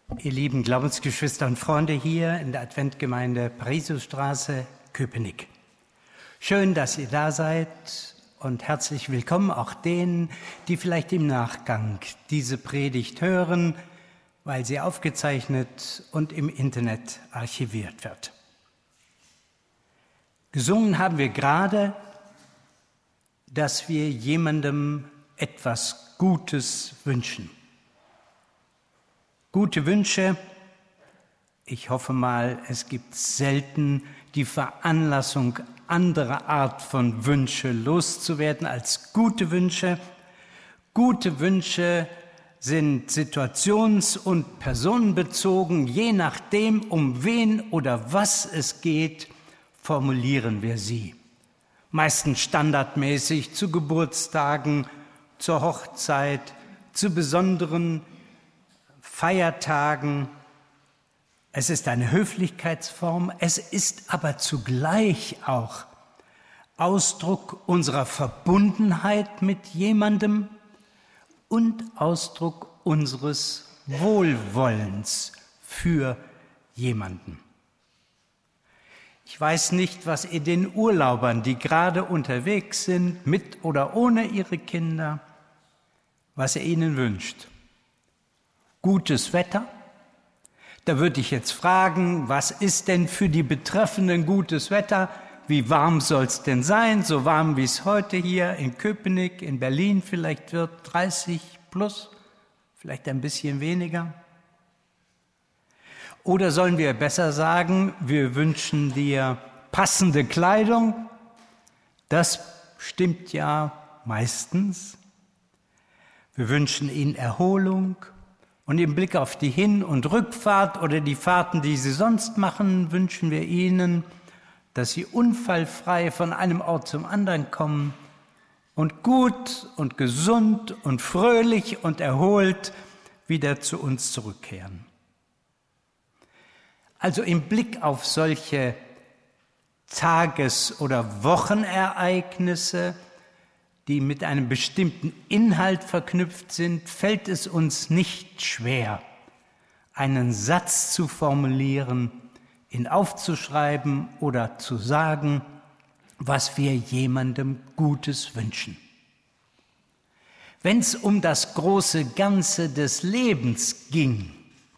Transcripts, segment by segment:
Ihr lieben Glaubensgeschwister und Freunde hier in der Adventgemeinde Parisiusstraße, Köpenick. Schön, dass ihr da seid und herzlich willkommen auch denen, die vielleicht im Nachgang diese Predigt hören, weil sie aufgezeichnet und im Internet archiviert wird. Gesungen haben wir gerade, dass wir jemandem etwas Gutes wünschen. Gute Wünsche, ich hoffe mal, es gibt selten die Veranlassung, andere Art von Wünsche loszuwerden als gute Wünsche. Gute Wünsche sind situations- und personenbezogen. Je nachdem, um wen oder was es geht, formulieren wir sie. Meistens standardmäßig zu Geburtstagen, zur Hochzeit, zu besonderen Feiertagen. Es ist eine Höflichkeitsform, es ist aber zugleich auch Ausdruck unserer Verbundenheit mit jemandem und Ausdruck unseres Wohlwollens für jemanden. Ich weiß nicht, was ihr den Urlaubern, die gerade unterwegs sind, mit oder ohne ihre Kinder, was ihr ihnen wünscht. Gutes Wetter? Da würde ich jetzt fragen, was ist denn für die Betreffenden gutes Wetter? Wie warm soll es denn sein? So warm, wie es heute hier in Köpenick, in Berlin vielleicht wird, 30 plus, vielleicht ein bisschen weniger. Oder sollen wir besser sagen, wir wünschen dir passende Kleidung? Das stimmt ja meistens. Wir wünschen ihnen Erholung. Und im Blick auf die Hin- und Rückfahrt oder die Fahrten, die sie sonst machen, wünschen wir ihnen, dass sie unfallfrei von einem Ort zum anderen kommen und gut und gesund und fröhlich und erholt wieder zu uns zurückkehren. Also im Blick auf solche Tages- oder Wochenereignisse, die mit einem bestimmten Inhalt verknüpft sind, fällt es uns nicht schwer, einen Satz zu formulieren, ihn aufzuschreiben oder zu sagen, was wir jemandem Gutes wünschen. Wenn es um das große Ganze des Lebens ging,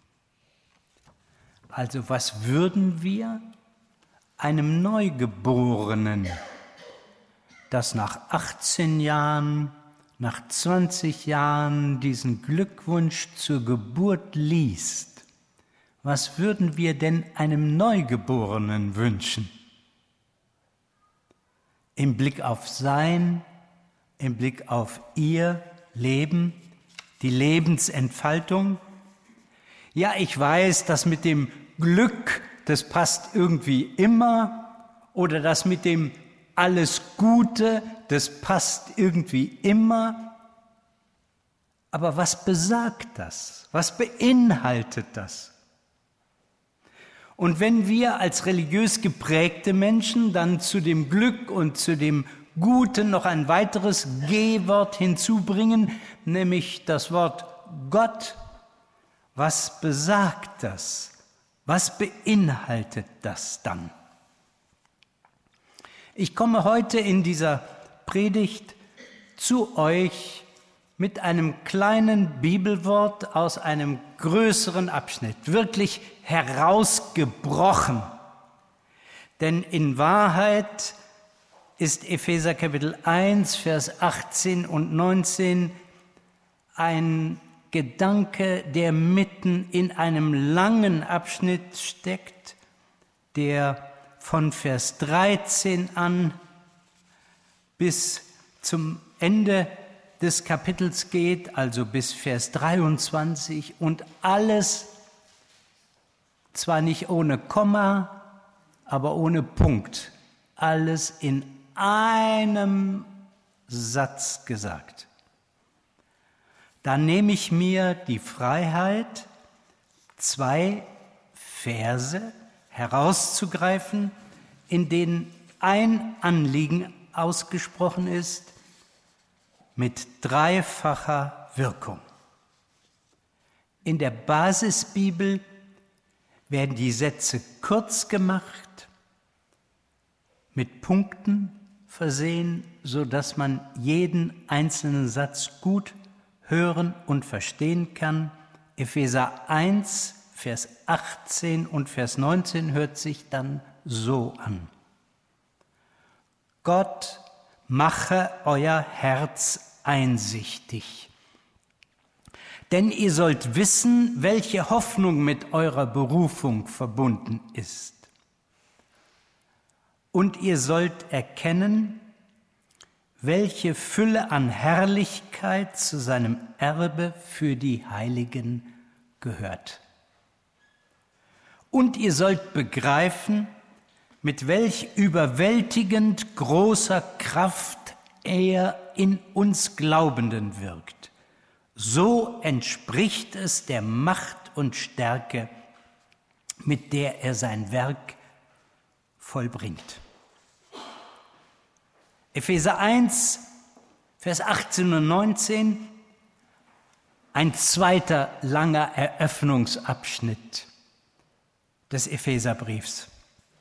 also was würden wir einem Neugeborenen, das nach 18 Jahren, nach 20 Jahren diesen Glückwunsch zur Geburt liest, was würden wir denn einem Neugeborenen wünschen? Im Blick auf sein, im Blick auf ihr Leben, die Lebensentfaltung? Ja, ich weiß, das mit dem Glück, das passt irgendwie immer, oder das mit dem alles Gute, das passt irgendwie immer. Aber was besagt das? Was beinhaltet das? Und wenn wir als religiös geprägte Menschen dann zu dem Glück und zu dem Guten noch ein weiteres G-Wort hinzubringen, nämlich das Wort Gott, was besagt das? Was beinhaltet das dann? Ich komme heute in dieser Predigt zu euch mit einem kleinen Bibelwort aus einem größeren Abschnitt, wirklich herausgebrochen. Denn in Wahrheit ist Epheser Kapitel 1, Vers 18 und 19 ein Gedanke, der mitten in einem langen Abschnitt steckt, der von Vers 13 an bis zum Ende des Kapitels geht, also bis Vers 23, und alles zwar nicht ohne Komma, aber ohne Punkt, alles in einem Satz gesagt. Da nehme ich mir die Freiheit, 2 Verse herauszugreifen, in denen ein Anliegen ausgesprochen ist mit dreifacher Wirkung. In der Basisbibel werden die Sätze kurz gemacht, mit Punkten versehen, sodass man jeden einzelnen Satz gut hören und verstehen kann. Epheser 1, Vers 18 und Vers 19 hört sich dann so an. Gott mache euer Herz einsichtig. Denn ihr sollt wissen, welche Hoffnung mit eurer Berufung verbunden ist. Und ihr sollt erkennen, welche Fülle an Herrlichkeit zu seinem Erbe für die Heiligen gehört. Und ihr sollt begreifen, mit welch überwältigend großer Kraft er in uns Glaubenden wirkt. So entspricht es der Macht und Stärke, mit der er sein Werk vollbringt. Epheser 1, Vers 18 und 19, ein zweiter langer Eröffnungsabschnitt des Epheserbriefs.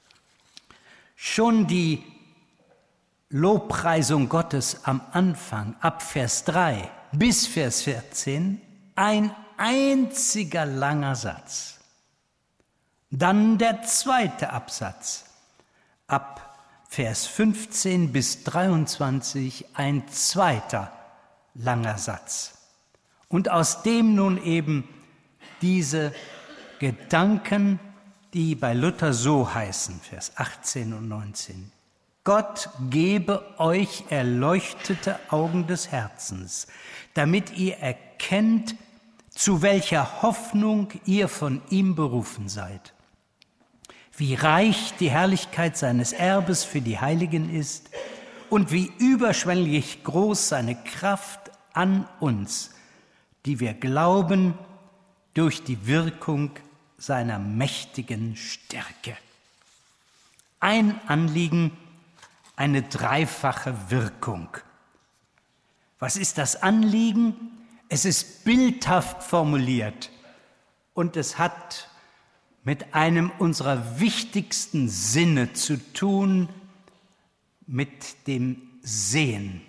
Schon die Lobpreisung Gottes am Anfang, ab Vers 3 bis Vers 14, ein einziger langer Satz. Dann der zweite Absatz, ab Vers 15 bis 23, ein zweiter langer Satz. Und aus dem nun eben diese Gedanken, die bei Luther so heißen, Vers 18 und 19. Gott gebe euch erleuchtete Augen des Herzens, damit ihr erkennt, zu welcher Hoffnung ihr von ihm berufen seid. Wie reich die Herrlichkeit seines Erbes für die Heiligen ist und wie überschwänglich groß seine Kraft an uns, die wir glauben, durch die Wirkung seiner mächtigen Stärke. Ein Anliegen, eine dreifache Wirkung. Was ist das Anliegen? Es ist bildhaft formuliert und es hat mit einem unserer wichtigsten Sinne zu tun, mit dem Sehen.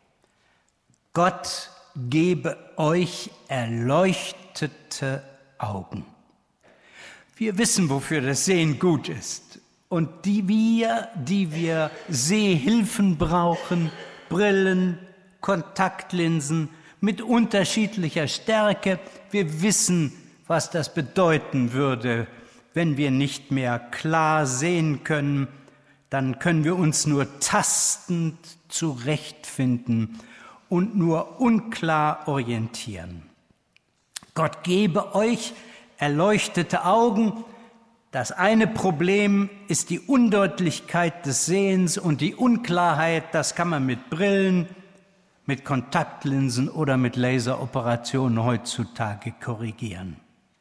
Gott gebe euch erleuchtete Augen. Wir wissen, wofür das Sehen gut ist. Und die wir Sehhilfen brauchen, Brillen, Kontaktlinsen mit unterschiedlicher Stärke, wir wissen, was das bedeuten würde, wenn wir nicht mehr klar sehen können, dann können wir uns nur tastend zurechtfinden und nur unklar orientieren. Gott gebe euch erleuchtete Augen. Das eine Problem ist die Undeutlichkeit des Sehens und die Unklarheit, das kann man mit Brillen, mit Kontaktlinsen oder mit Laseroperationen heutzutage korrigieren.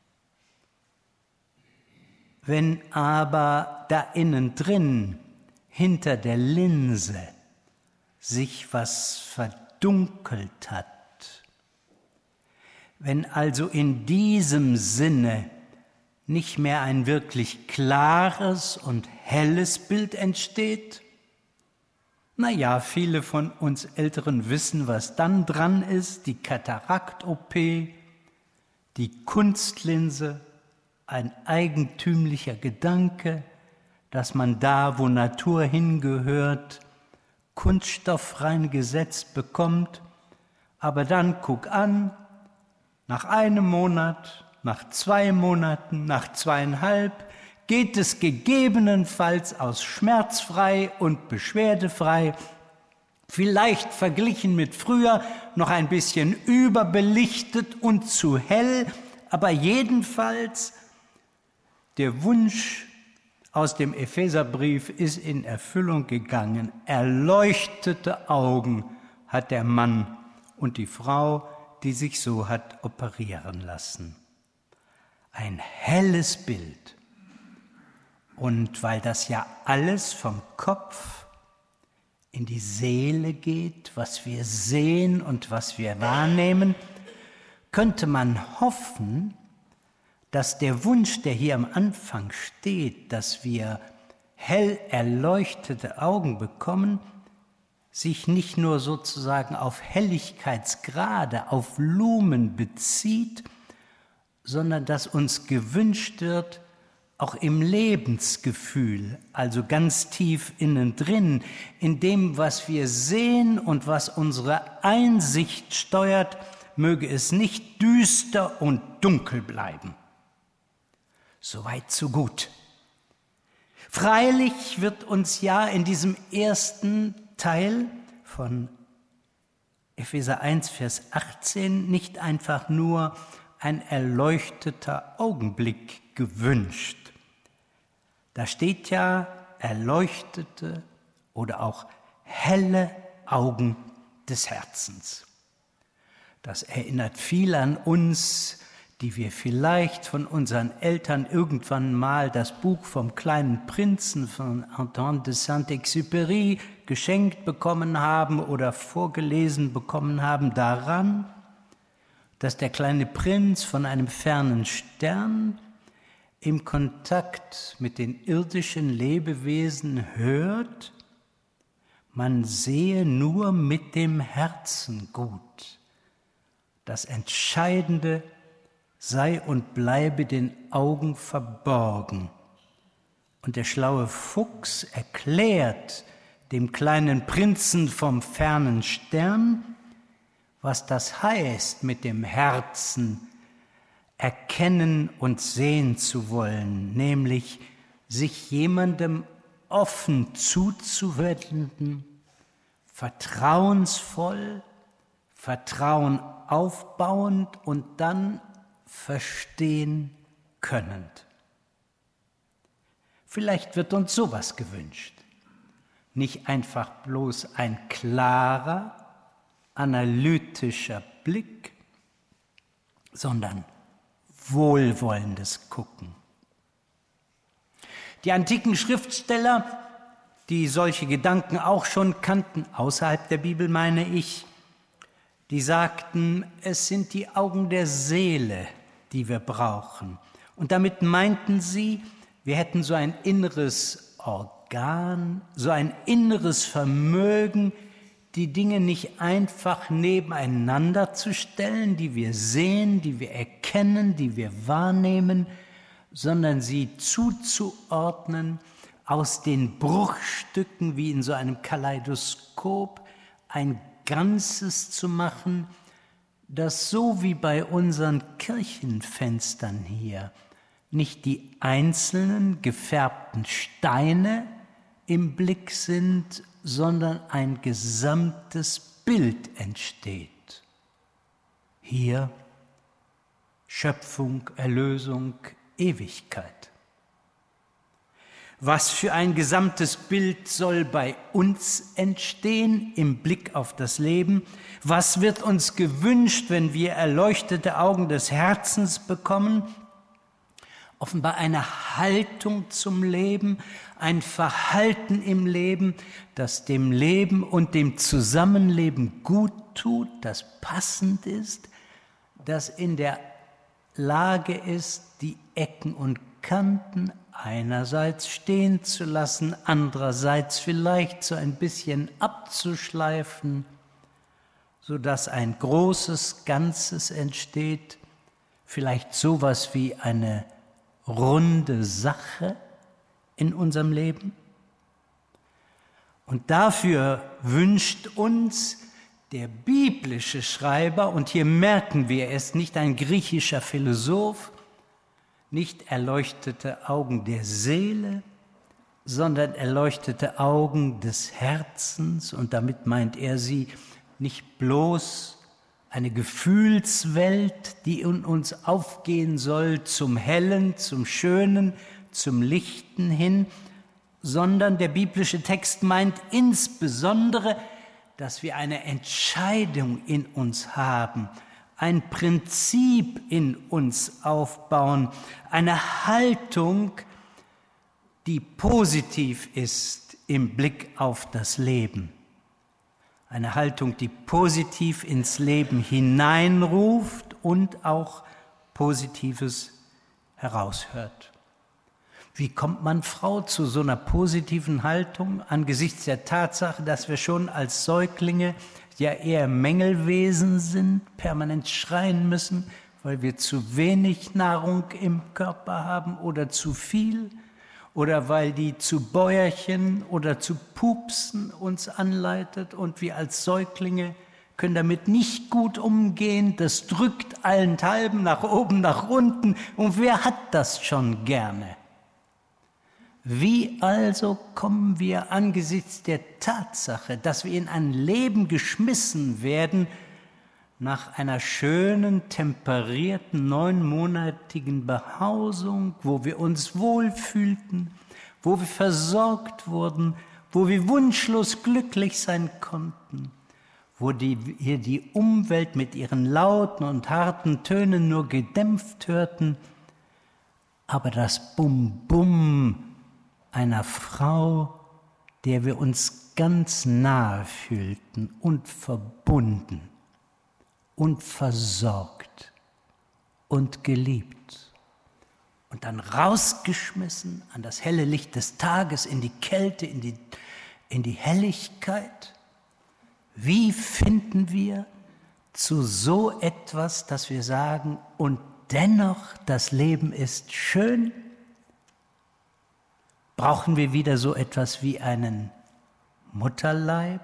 Wenn aber da innen drin, hinter der Linse, sich was verdunkelt hat, wenn also in diesem Sinne nicht mehr ein wirklich klares und helles Bild entsteht, viele von uns Älteren wissen, was dann dran ist, die Katarakt-OP, die Kunstlinse, ein eigentümlicher Gedanke, dass man da, wo Natur hingehört, Kunststoff reingesetzt bekommt, aber dann guck an, nach einem Monat, nach 2 Monaten, nach 2,5 geht es gegebenenfalls aus schmerzfrei und beschwerdefrei, vielleicht verglichen mit früher noch ein bisschen überbelichtet und zu hell, aber jedenfalls der Wunsch aus dem Epheserbrief ist in Erfüllung gegangen. Erleuchtete Augen hat der Mann und die Frau, die sich so hat operieren lassen. Ein helles Bild. Und weil das ja alles vom Kopf in die Seele geht, was wir sehen und was wir wahrnehmen, könnte man hoffen, dass der Wunsch, der hier am Anfang steht, dass wir hell erleuchtete Augen bekommen, sich nicht nur sozusagen auf Helligkeitsgrade, auf Lumen bezieht, sondern dass uns gewünscht wird, auch im Lebensgefühl, also ganz tief innen drin, in dem, was wir sehen und was unsere Einsicht steuert, möge es nicht düster und dunkel bleiben. Soweit, so gut. Freilich wird uns ja in diesem ersten Teil von Epheser 1, Vers 18 nicht einfach nur ein erleuchteter Augenblick gewünscht. Da steht ja erleuchtete oder auch helle Augen des Herzens. Das erinnert viel an uns, die wir vielleicht von unseren Eltern irgendwann mal das Buch vom kleinen Prinzen von Antoine de Saint-Exupéry geschenkt bekommen haben oder vorgelesen bekommen haben, daran, dass der kleine Prinz von einem fernen Stern im Kontakt mit den irdischen Lebewesen hört, man sehe nur mit dem Herzen gut. Das Entscheidende sei und bleibe den Augen verborgen. Und der schlaue Fuchs erklärt dem kleinen Prinzen vom fernen Stern, was das heißt, mit dem Herzen erkennen und sehen zu wollen, nämlich sich jemandem offen zuzuwenden, vertrauensvoll, Vertrauen aufbauend und dann verstehen könnend. Vielleicht wird uns sowas gewünscht. Nicht einfach bloß ein klarer, analytischer Blick, sondern wohlwollendes Gucken. Die antiken Schriftsteller, die solche Gedanken auch schon kannten, außerhalb der Bibel meine ich, die sagten, es sind die Augen der Seele, die wir brauchen. Und damit meinten sie, wir hätten so ein inneres Organ, so ein inneres Vermögen, die Dinge nicht einfach nebeneinander zu stellen, die wir sehen, die wir erkennen, die wir wahrnehmen, sondern sie zuzuordnen, aus den Bruchstücken wie in so einem Kaleidoskop ein Ganzes zu machen, das so wie bei unseren Kirchenfenstern hier nicht die einzelnen gefärbten Steine im Blick sind, sondern ein gesamtes Bild entsteht. Hier Schöpfung, Erlösung, Ewigkeit. Was für ein gesamtes Bild soll bei uns entstehen im Blick auf das Leben? Was wird uns gewünscht, wenn wir erleuchtete Augen des Herzens bekommen? Offenbar eine Haltung zum Leben, ein Verhalten im Leben, das dem Leben und dem Zusammenleben gut tut, das passend ist, das in der Lage ist, die Ecken und Kanten einerseits stehen zu lassen, andererseits vielleicht so ein bisschen abzuschleifen, sodass ein großes Ganzes entsteht, vielleicht sowas wie eine runde Sache in unserem Leben. Und dafür wünscht uns der biblische Schreiber, und hier merken wir es, nicht ein griechischer Philosoph, nicht erleuchtete Augen der Seele, sondern erleuchtete Augen des Herzens. Und damit meint er sie nicht bloß eine Gefühlswelt, die in uns aufgehen soll zum Hellen, zum Schönen, zum Lichten hin, sondern der biblische Text meint insbesondere, dass wir eine Entscheidung in uns haben, ein Prinzip in uns aufbauen, eine Haltung, die positiv ist im Blick auf das Leben. Eine Haltung, die positiv ins Leben hineinruft und auch Positives heraushört. Wie kommt man Frau zu so einer positiven Haltung angesichts der Tatsache, dass wir schon als Säuglinge ja eher Mängelwesen sind, permanent schreien müssen, weil wir zu wenig Nahrung im Körper haben oder zu viel oder weil die zu Bäuerchen oder zu Pupsen uns anleitet und wir als Säuglinge können damit nicht gut umgehen, das drückt allenthalben nach oben, nach unten und wer hat das schon gerne? Wie also kommen wir angesichts der Tatsache, dass wir in ein Leben geschmissen werden, nach einer schönen, temperierten, 9-monatigen Behausung, wo wir uns wohlfühlten, wo wir versorgt wurden, wo wir wunschlos glücklich sein konnten, wo wir die Umwelt mit ihren lauten und harten Tönen nur gedämpft hörten, aber das Bum-Bum einer Frau, der wir uns ganz nahe fühlten und verbunden und versorgt und geliebt und dann rausgeschmissen an das helle Licht des Tages, in die Kälte, in die Helligkeit. Wie finden wir zu so etwas, dass wir sagen, und dennoch das Leben ist schön? Brauchen wir wieder so etwas wie einen Mutterleib?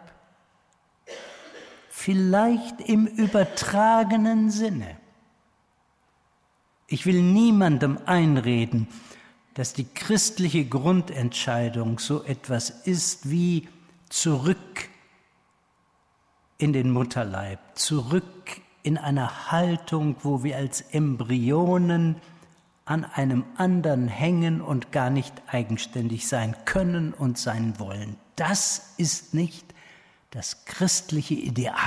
Vielleicht im übertragenen Sinne. Ich will niemandem einreden, dass die christliche Grundentscheidung so etwas ist wie zurück in den Mutterleib, zurück in eine Haltung, wo wir als Embryonen an einem anderen hängen und gar nicht eigenständig sein können und sein wollen. Das ist nicht das christliche Ideal.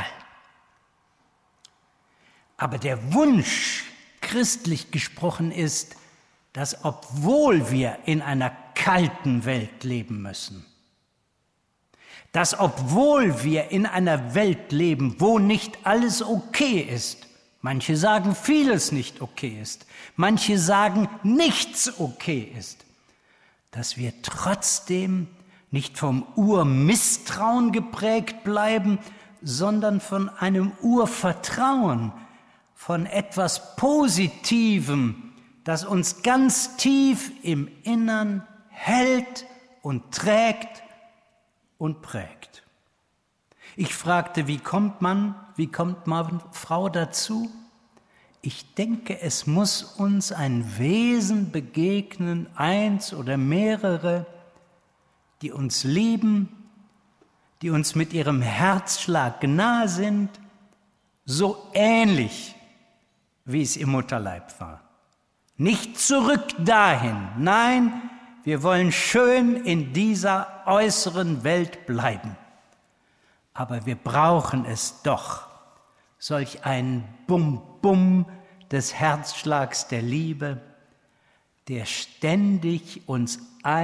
Aber der Wunsch, christlich gesprochen, ist, dass obwohl wir in einer kalten Welt leben müssen, dass obwohl wir in einer Welt leben, wo nicht alles okay ist, manche sagen, vieles nicht okay ist, manche sagen, nichts okay ist, dass wir trotzdem nicht vom Urmisstrauen geprägt bleiben, sondern von einem Urvertrauen, von etwas Positivem, das uns ganz tief im Innern hält und trägt und prägt. Ich fragte, wie kommt man Frau dazu? Ich denke, es muss uns ein Wesen begegnen, eins oder mehrere, die uns lieben, die uns mit ihrem Herzschlag nahe sind, so ähnlich, wie es im Mutterleib war. Nicht zurück dahin, nein, wir wollen schön in dieser äußeren Welt bleiben. Aber wir brauchen es doch, solch ein Bum-Bum des Herzschlags der Liebe, der ständig uns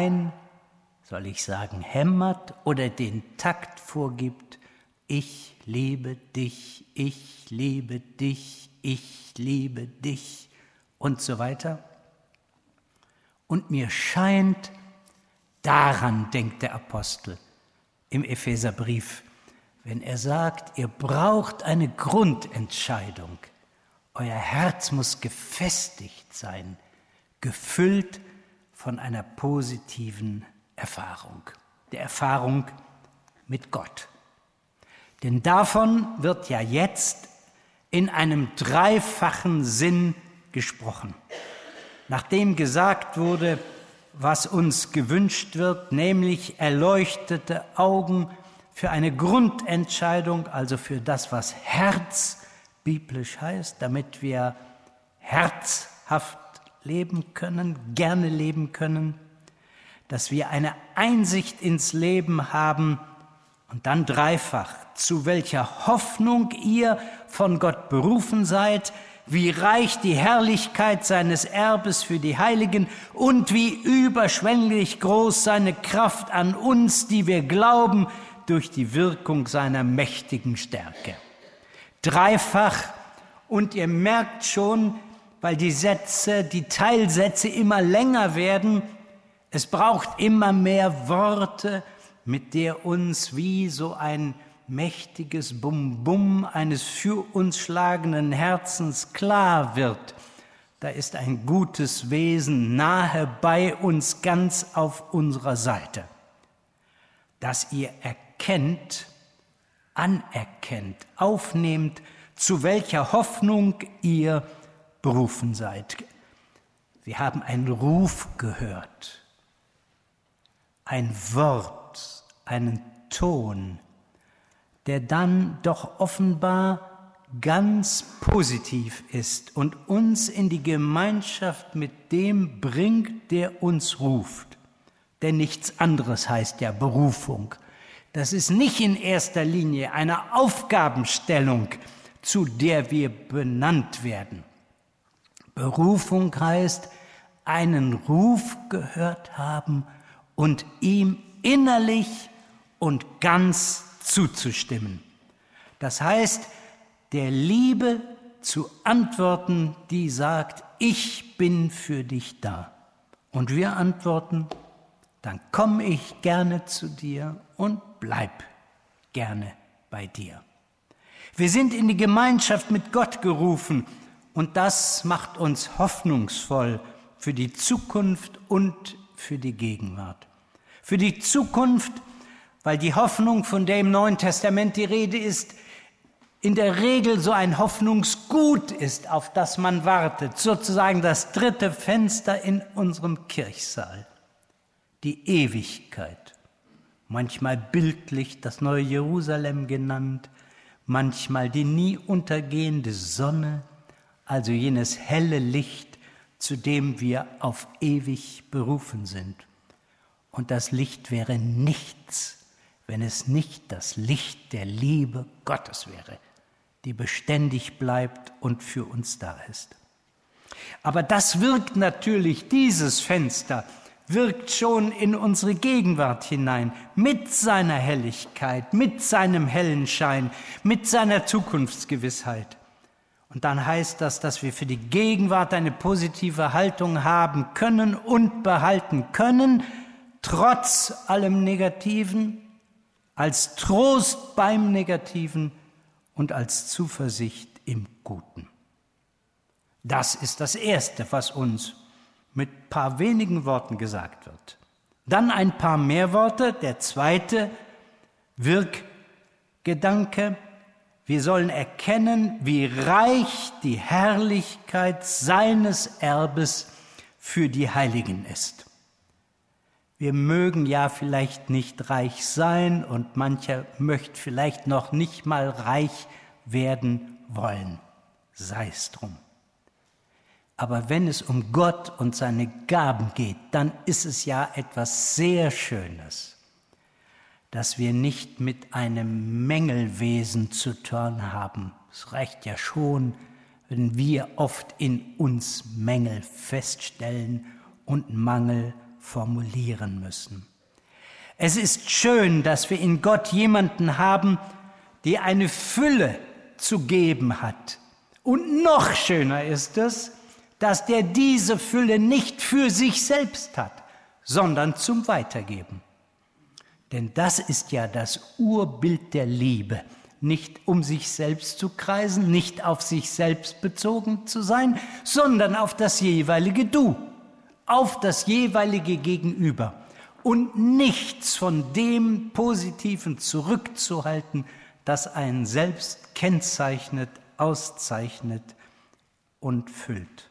hämmert oder den Takt vorgibt, ich liebe dich, ich liebe dich, ich liebe dich und so weiter. Und mir scheint, daran denkt der Apostel im Epheserbrief, wenn er sagt, ihr braucht eine Grundentscheidung. Euer Herz muss gefestigt sein, gefüllt von einer positiven Erfahrung, der Erfahrung mit Gott. Denn davon wird ja jetzt in einem dreifachen Sinn gesprochen. Nachdem gesagt wurde, was uns gewünscht wird, nämlich erleuchtete Augen für eine Grundentscheidung, also für das, was Herz biblisch heißt, damit wir herzhaft leben können, gerne leben können, dass wir eine Einsicht ins Leben haben und dann dreifach, zu welcher Hoffnung ihr von Gott berufen seid, wie reich die Herrlichkeit seines Erbes für die Heiligen und wie überschwänglich groß seine Kraft an uns, die wir glauben, durch die Wirkung seiner mächtigen Stärke. Dreifach, und ihr merkt schon, weil die Teilsätze immer länger werden. Es braucht immer mehr Worte, mit der uns wie so ein mächtiges Bum-Bum eines für uns schlagenden Herzens klar wird. Da ist ein gutes Wesen nahe bei uns, ganz auf unserer Seite. Dass ihr erkennt, anerkennt, aufnehmt, zu welcher Hoffnung ihr berufen seid. Wir haben einen Ruf gehört, ein Wort, einen Ton, der dann doch offenbar ganz positiv ist und uns in die Gemeinschaft mit dem bringt, der uns ruft. Denn nichts anderes heißt ja Berufung. Das ist nicht in erster Linie eine Aufgabenstellung, zu der wir benannt werden. Berufung heißt, einen Ruf gehört haben und ihm innerlich und ganz zuzustimmen. Das heißt, der Liebe zu antworten, die sagt, ich bin für dich da. Und wir antworten, dann komme ich gerne zu dir und bleib gerne bei dir. Wir sind in die Gemeinschaft mit Gott gerufen und das macht uns hoffnungsvoll für die Zukunft und für die Gegenwart. Für die Zukunft, weil die Hoffnung, von der im Neuen Testament die Rede ist, in der Regel so ein Hoffnungsgut ist, auf das man wartet, sozusagen das dritte Fenster in unserem Kirchsaal. Die Ewigkeit, manchmal bildlich das neue Jerusalem genannt, manchmal die nie untergehende Sonne, also jenes helle Licht, zu dem wir auf ewig berufen sind. Und das Licht wäre nichts, wenn es nicht das Licht der Liebe Gottes wäre, die beständig bleibt und für uns da ist. Aber das wirkt natürlich, dieses Fenster, wirkt schon in unsere Gegenwart hinein, mit seiner Helligkeit, mit seinem hellen Schein, mit seiner Zukunftsgewissheit. Und dann heißt das, dass wir für die Gegenwart eine positive Haltung haben können und behalten können, trotz allem Negativen, als Trost beim Negativen und als Zuversicht im Guten. Das ist das Erste, was uns mit ein paar wenigen Worten gesagt wird. Dann ein paar mehr Worte. Der zweite Wirkgedanke. Wir sollen erkennen, wie reich die Herrlichkeit seines Erbes für die Heiligen ist. Wir mögen ja vielleicht nicht reich sein und mancher möchte vielleicht noch nicht mal reich werden wollen. Sei es drum. Aber wenn es um Gott und seine Gaben geht, dann ist es ja etwas sehr Schönes, dass wir nicht mit einem Mängelwesen zu tun haben. Es reicht ja schon, wenn wir oft in uns Mängel feststellen und Mangel formulieren müssen. Es ist schön, dass wir in Gott jemanden haben, der eine Fülle zu geben hat. Und noch schöner ist es, dass der diese Fülle nicht für sich selbst hat, sondern zum Weitergeben. Denn das ist ja das Urbild der Liebe, nicht um sich selbst zu kreisen, nicht auf sich selbst bezogen zu sein, sondern auf das jeweilige Du, auf das jeweilige Gegenüber und nichts von dem Positiven zurückzuhalten, das einen selbst kennzeichnet, auszeichnet und füllt.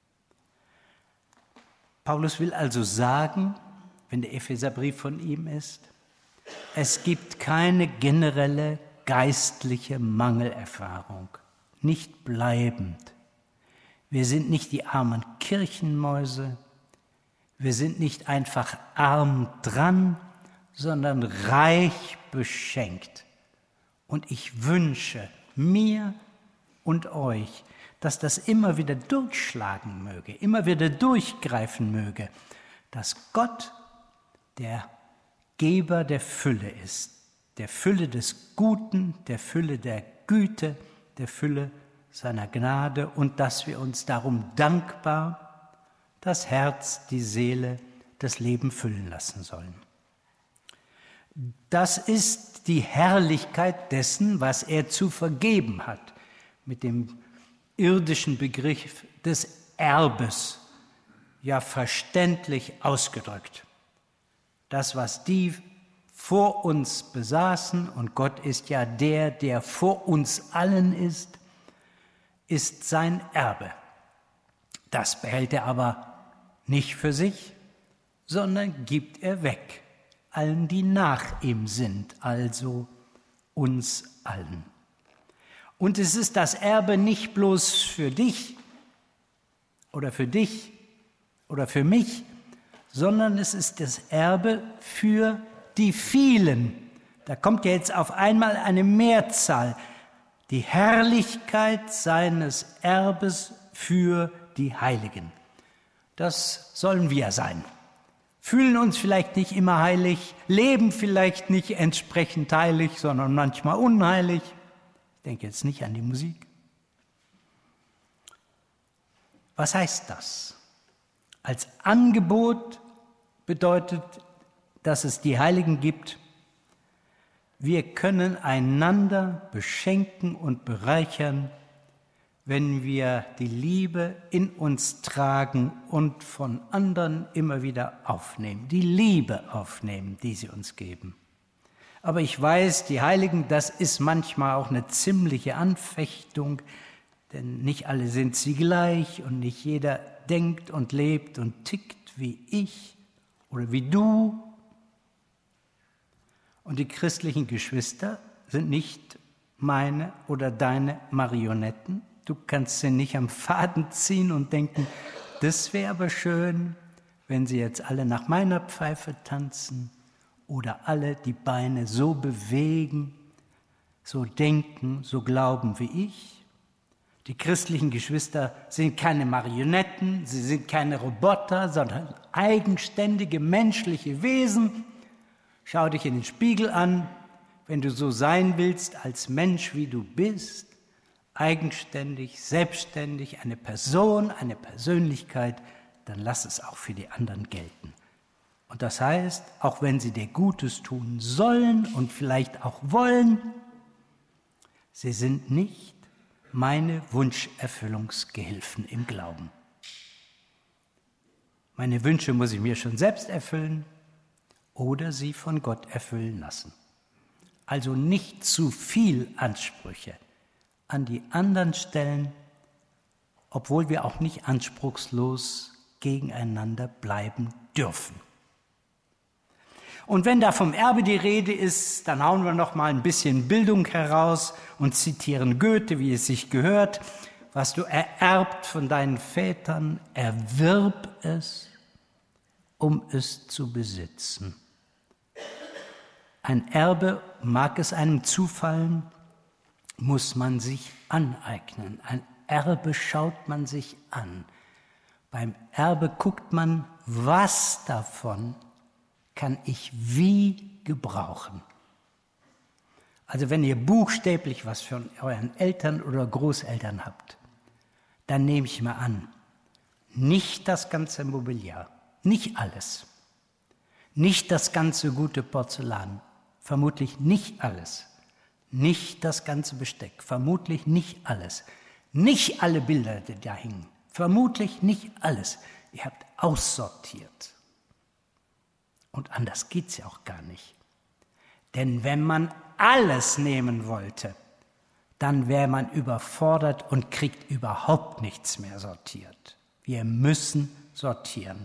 Paulus will also sagen, wenn der Epheserbrief von ihm ist, es gibt keine generelle geistliche Mangelerfahrung, nicht bleibend. Wir sind nicht die armen Kirchenmäuse, wir sind nicht einfach arm dran, sondern reich beschenkt. Und ich wünsche mir und euch, dass das immer wieder durchschlagen möge, immer wieder durchgreifen möge, dass Gott der Geber der Fülle ist, der Fülle des Guten, der Fülle der Güte, der Fülle seiner Gnade und dass wir uns darum dankbar das Herz, die Seele, das Leben füllen lassen sollen. Das ist die Herrlichkeit dessen, was er zu vergeben hat, mit dem irdischen Begriff des Erbes, ja verständlich ausgedrückt. Das, was die vor uns besaßen, und Gott ist ja der vor uns allen ist sein Erbe. Das behält er aber nicht für sich, sondern gibt er weg, allen, die nach ihm sind, also uns allen. Und es ist das Erbe nicht bloß für dich oder für mich, sondern es ist das Erbe für die vielen. Da kommt ja jetzt auf einmal eine Mehrzahl. Die Herrlichkeit seines Erbes für die Heiligen. Das sollen wir sein. Fühlen uns vielleicht nicht immer heilig, leben vielleicht nicht entsprechend heilig, sondern manchmal unheilig. Ich denke jetzt nicht an die Musik. Was heißt das? Als Angebot bedeutet, dass es die Heiligen gibt. Wir können einander beschenken und bereichern, wenn wir die Liebe in uns tragen und von anderen immer wieder aufnehmen, die Liebe aufnehmen, die sie uns geben. Aber ich weiß, die Heiligen, das ist manchmal auch eine ziemliche Anfechtung, denn nicht alle sind sie gleich und nicht jeder denkt und lebt und tickt wie ich oder wie du. Und die christlichen Geschwister sind nicht meine oder deine Marionetten. Du kannst sie nicht am Faden ziehen und denken, das wäre aber schön, wenn sie jetzt alle nach meiner Pfeife tanzen oder alle die Beine so bewegen, so denken, so glauben wie ich. Die christlichen Geschwister sind keine Marionetten, sie sind keine Roboter, sondern eigenständige menschliche Wesen. Schau dich in den Spiegel an, wenn du so sein willst als Mensch, wie du bist, eigenständig, selbstständig, eine Person, eine Persönlichkeit, dann lass es auch für die anderen gelten. Und das heißt, auch wenn sie dir Gutes tun sollen und vielleicht auch wollen, sie sind nicht meine Wunscherfüllungsgehilfen im Glauben. Meine Wünsche muss ich mir schon selbst erfüllen oder sie von Gott erfüllen lassen. Also nicht zu viel Ansprüche an die anderen stellen, obwohl wir auch nicht anspruchslos gegeneinander bleiben dürfen. Und wenn da vom Erbe die Rede ist, dann hauen wir noch mal ein bisschen Bildung heraus und zitieren Goethe, wie es sich gehört. Was du ererbt von deinen Vätern, erwirb es, um es zu besitzen. Ein Erbe, mag es einem zufallen, muss man sich aneignen. Ein Erbe schaut man sich an. Beim Erbe guckt man, was davon kann ich wie gebrauchen. Also wenn ihr buchstäblich was von euren Eltern oder Großeltern habt, dann nehme ich mal an, nicht das ganze Mobiliar, nicht alles, nicht das ganze gute Porzellan, vermutlich nicht alles, nicht das ganze Besteck, vermutlich nicht alles, nicht alle Bilder, die da hingen, vermutlich nicht alles. Ihr habt aussortiert. Und anders geht es ja auch gar nicht. Denn wenn man alles nehmen wollte, dann wäre man überfordert und kriegt überhaupt nichts mehr sortiert. Wir müssen sortieren.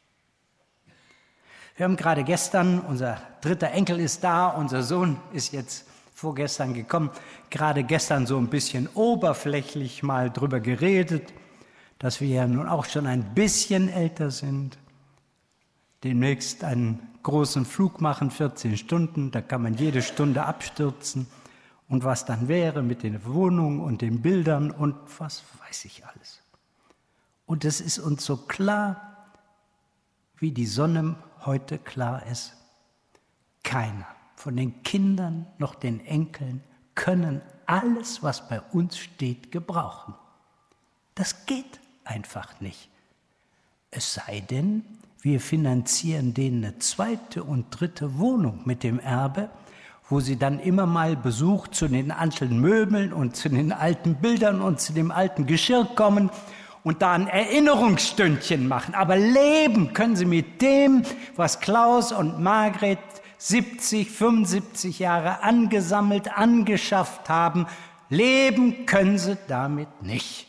Wir haben gerade gestern, unser dritter Enkel ist da, unser Sohn ist jetzt vorgestern gekommen, gerade gestern so ein bisschen oberflächlich mal drüber geredet, dass wir ja nun auch schon ein bisschen älter sind. Demnächst einen großen Flug machen, 14 Stunden, da kann man jede Stunde abstürzen. Und was dann wäre mit den Wohnungen und den Bildern und was weiß ich alles. Und es ist uns so klar, wie die Sonne heute klar ist. Keiner von den Kindern noch den Enkeln können alles, was bei uns steht, gebrauchen. Das geht einfach nicht. Es sei denn, wir finanzieren denen eine zweite und dritte Wohnung mit dem Erbe, wo sie dann immer mal Besuch zu den alten Möbeln und zu den alten Bildern und zu dem alten Geschirr kommen und da ein Erinnerungsstündchen machen. Aber leben können sie mit dem, was Klaus und Margret 70, 75 Jahre angesammelt, angeschafft haben. Leben können sie damit nicht.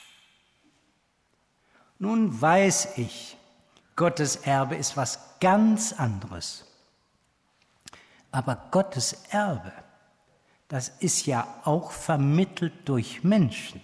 Nun weiß ich, Gottes Erbe ist was ganz anderes. Aber Gottes Erbe, das ist ja auch vermittelt durch Menschen.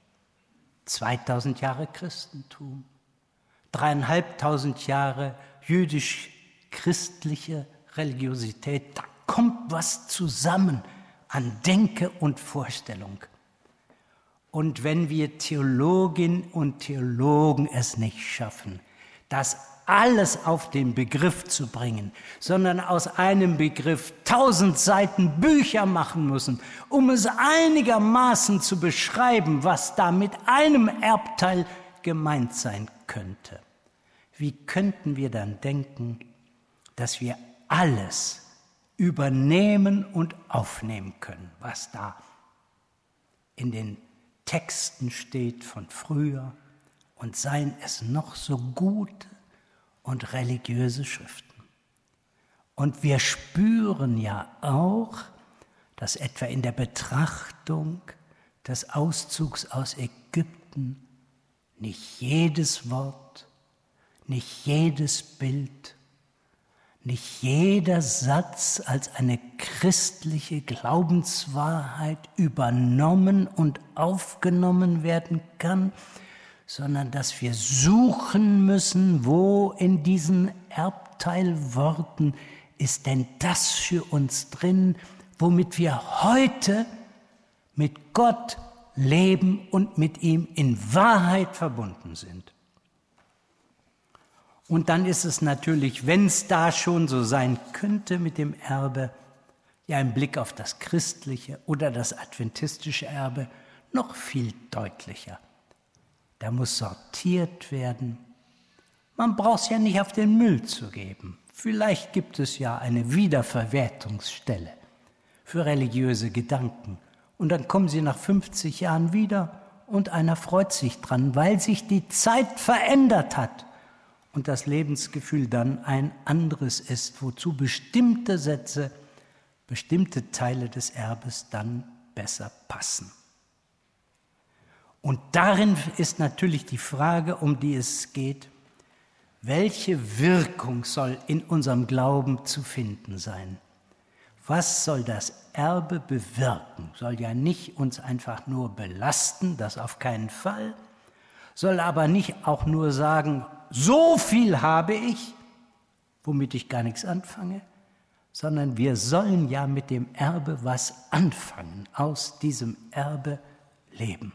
2000 Jahre Christentum, 3500 Jahre jüdisch-christliche Religiosität. Da kommt was zusammen an Denke und Vorstellung. Und wenn wir Theologinnen und Theologen es nicht schaffen, das alles auf den Begriff zu bringen, sondern aus einem Begriff 1000 Seiten Bücher machen müssen, um es einigermaßen zu beschreiben, was da mit einem Erbteil gemeint sein könnte. Wie könnten wir dann denken, dass wir alles übernehmen und aufnehmen können, was da in den Texten steht von früher, und seien es noch so gute und religiöse Schriften. Und wir spüren ja auch, dass etwa in der Betrachtung des Auszugs aus Ägypten nicht jedes Wort, nicht jedes Bild, nicht jeder Satz als eine christliche Glaubenswahrheit übernommen und aufgenommen werden kann, sondern dass wir suchen müssen, wo in diesen Erbteilworten ist denn das für uns drin, womit wir heute mit Gott leben und mit ihm in Wahrheit verbunden sind. Und dann ist es natürlich, wenn es da schon so sein könnte mit dem Erbe, ja im Blick auf das christliche oder das adventistische Erbe noch viel deutlicher. Da muss sortiert werden. Man braucht es ja nicht auf den Müll zu geben. Vielleicht gibt es ja eine Wiederverwertungsstelle für religiöse Gedanken. Und dann kommen sie nach 50 Jahren wieder und einer freut sich dran, weil sich die Zeit verändert hat und das Lebensgefühl dann ein anderes ist, wozu bestimmte Sätze, bestimmte Teile des Erbes dann besser passen. Und darin ist natürlich die Frage, um die es geht, welche Wirkung soll in unserem Glauben zu finden sein? Was soll das Erbe bewirken? Soll ja nicht uns einfach nur belasten, das auf keinen Fall, soll aber nicht auch nur sagen, so viel habe ich, womit ich gar nichts anfange, sondern wir sollen ja mit dem Erbe was anfangen, aus diesem Erbe leben.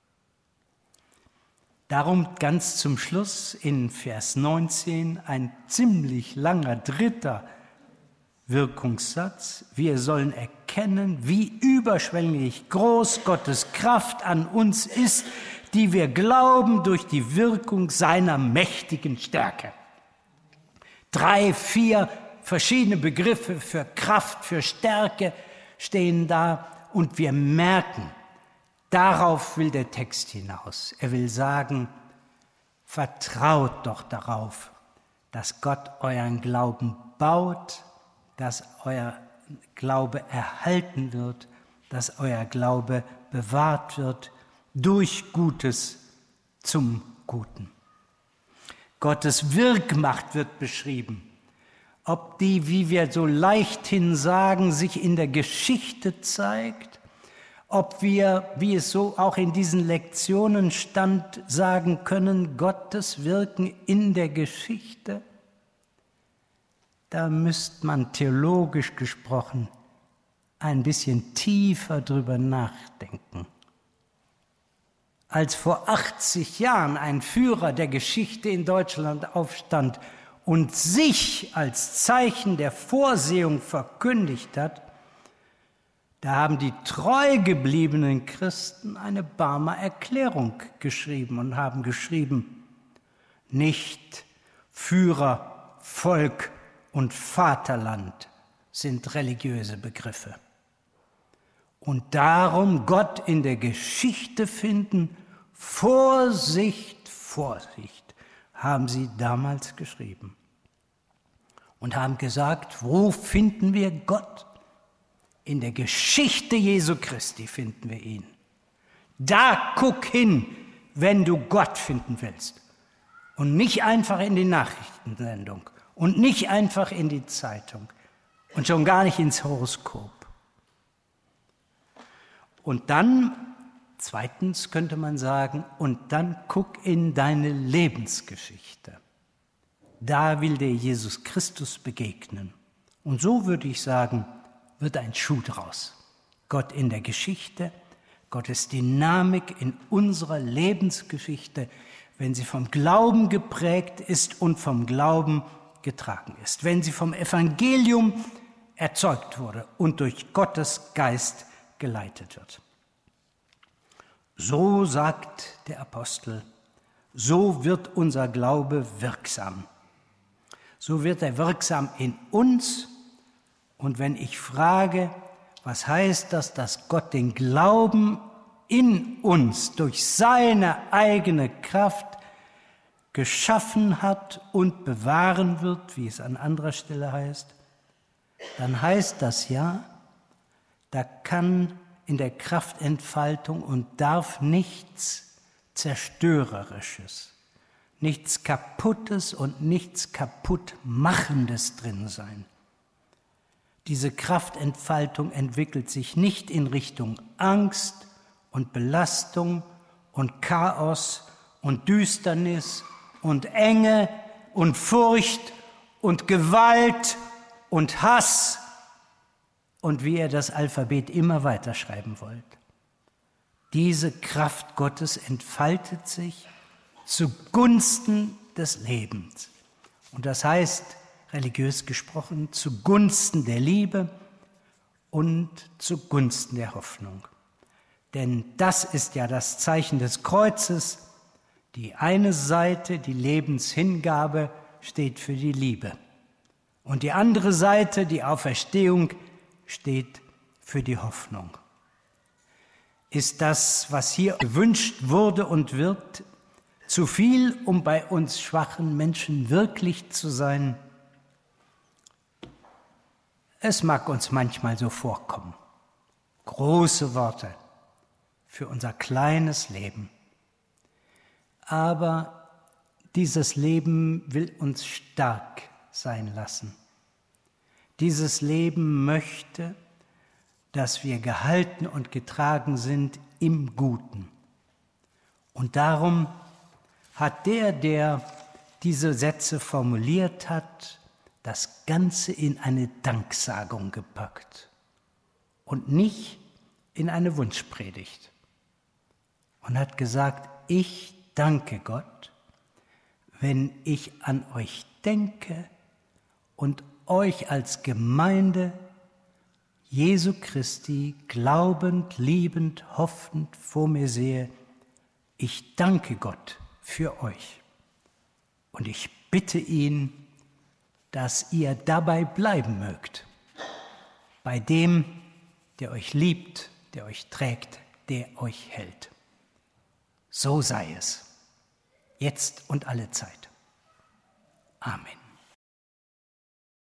Darum ganz zum Schluss in Vers 19 ein ziemlich langer dritter Wirkungssatz. Wir sollen erkennen, wie überschwänglich groß Gottes Kraft an uns ist, die wir glauben durch die Wirkung seiner mächtigen Stärke. 3, 4 verschiedene Begriffe für Kraft, für Stärke stehen da und wir merken, darauf will der Text hinaus. Er will sagen, vertraut doch darauf, dass Gott euren Glauben baut, dass euer Glaube erhalten wird, dass euer Glaube bewahrt wird durch Gutes zum Guten. Gottes Wirkmacht wird beschrieben. Ob die, wie wir so leichthin sagen, sich in der Geschichte zeigt, ob wir, wie es so auch in diesen Lektionen stand, sagen können, Gottes Wirken in der Geschichte, da müsste man theologisch gesprochen ein bisschen tiefer drüber nachdenken. Als vor 80 Jahren ein Führer der Geschichte in Deutschland aufstand und sich als Zeichen der Vorsehung verkündigt hat, Da haben die treu gebliebenen Christen eine Barmer Erklärung geschrieben und haben geschrieben, nicht Führer, Volk und Vaterland sind religiöse Begriffe. Und darum Gott in der Geschichte finden, Vorsicht, Vorsicht, haben sie damals geschrieben. Und haben gesagt, wo finden wir Gott? In der Geschichte Jesu Christi finden wir ihn. Da guck hin, wenn du Gott finden willst. Und nicht einfach in die Nachrichtensendung und nicht einfach in die Zeitung und schon gar nicht ins Horoskop. Und dann, zweitens könnte man sagen, und dann guck in deine Lebensgeschichte. Da will dir Jesus Christus begegnen. Und so würde ich sagen, wird ein Schuh draus. Gott in der Geschichte, Gottes Dynamik in unserer Lebensgeschichte, wenn sie vom Glauben geprägt ist und vom Glauben getragen ist, wenn sie vom Evangelium erzeugt wurde und durch Gottes Geist geleitet wird. So sagt der Apostel, so wird unser Glaube wirksam. So wird er wirksam in uns. Und wenn ich frage, was heißt das, dass Gott den Glauben in uns durch seine eigene Kraft geschaffen hat und bewahren wird, wie es an anderer Stelle heißt, dann heißt das ja, da kann in der Kraftentfaltung und darf nichts Zerstörerisches, nichts Kaputtes und nichts Kaputtmachendes drin sein. Diese Kraftentfaltung entwickelt sich nicht in Richtung Angst und Belastung und Chaos und Düsternis und Enge und Furcht und Gewalt und Hass und wie ihr das Alphabet immer weiterschreiben wollt. Diese Kraft Gottes entfaltet sich zugunsten des Lebens. Und das heißt, religiös gesprochen, zugunsten der Liebe und zugunsten der Hoffnung. Denn das ist ja das Zeichen des Kreuzes. Die eine Seite, die Lebenshingabe, steht für die Liebe. Und die andere Seite, die Auferstehung, steht für die Hoffnung. Ist das, was hier gewünscht wurde und wird, zu viel, um bei uns schwachen Menschen wirklich zu sein? Es mag uns manchmal so vorkommen. Große Worte für unser kleines Leben. Aber dieses Leben will uns stark sein lassen. Dieses Leben möchte, dass wir gehalten und getragen sind im Guten. Und darum hat der diese Sätze formuliert hat, das Ganze in eine Danksagung gepackt und nicht in eine Wunschpredigt. Und hat gesagt, ich danke Gott, wenn ich an euch denke und euch als Gemeinde Jesu Christi glaubend, liebend, hoffend vor mir sehe. Ich danke Gott für euch und ich bitte ihn, dass ihr dabei bleiben mögt, bei dem, der euch liebt, der euch trägt, der euch hält. So sei es, jetzt und alle Zeit. Amen.